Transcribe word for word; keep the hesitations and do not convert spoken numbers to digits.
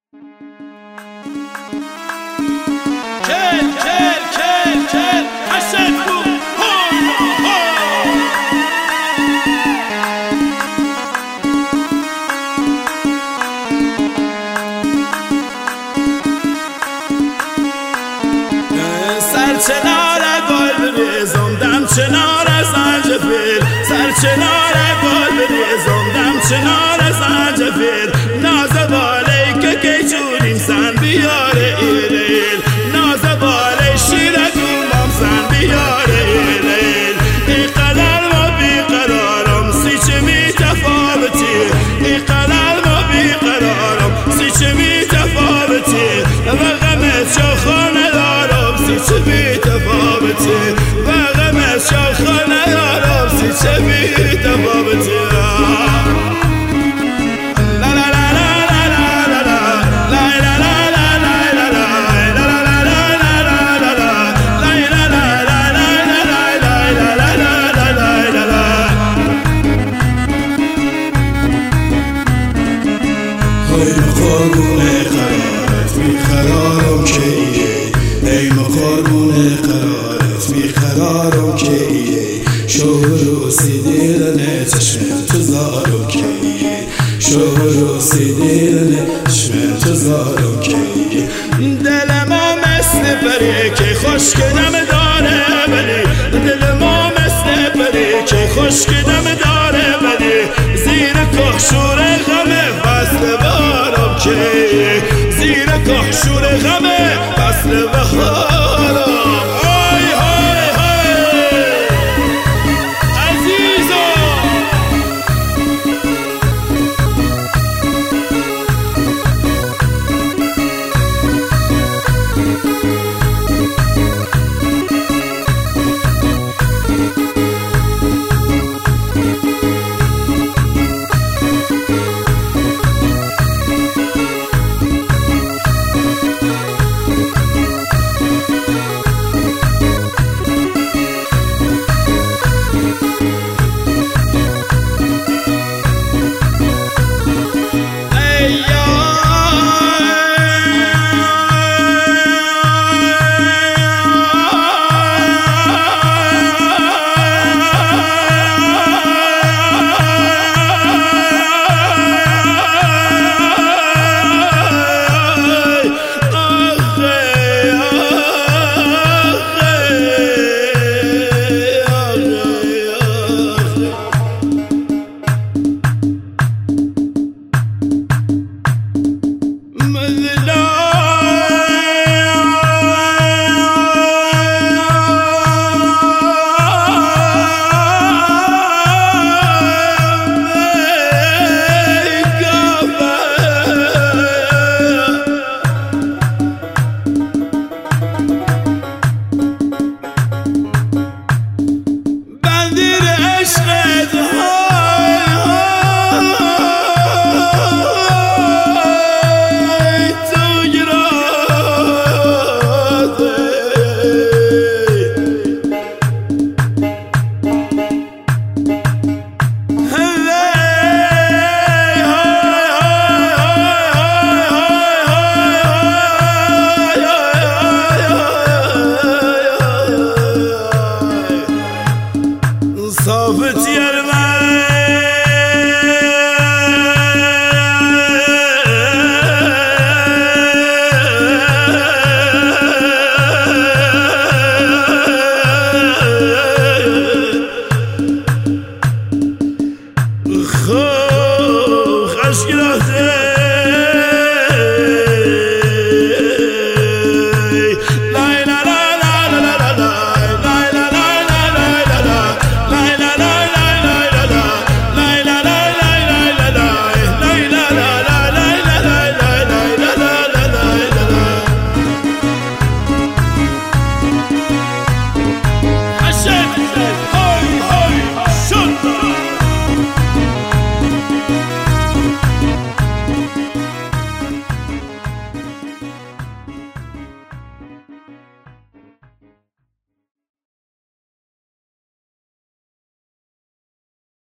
کل کل کل کل حسد بود سر چنار گل بریزم دم چنار زنجفیل سر چنار گل بریزم دم چنار زنجفیل ناز بالی که که چونیم سن بیاره ایلیل ناز بالی شیره دومم سن بیاره ایلیل ای قدر ما بیقرارم سی چه می تفاوتی ای قدر ما بیقرارم سی چه می تفاوتی و غمت شاخانه دارم سی چه می تفاوتی و غمت شاخانه دارم سی چه می تفاوتی ای مقارون قرارت بیقرارم که ایه ای مقارون قرارت بیقرارم که ایه شور و سیدیرن چشم تزارم که ایه شور و سیدیرن چشم تزارم که ایه دل ما مثل پری که خشک دم داره بلی دل ما مثل پری که خشک دم داره بلی زیر کهشور غمه فصل بهارم که زیر کهشور غمه فصل بهارم های های های عزیزم صافتي خو خشك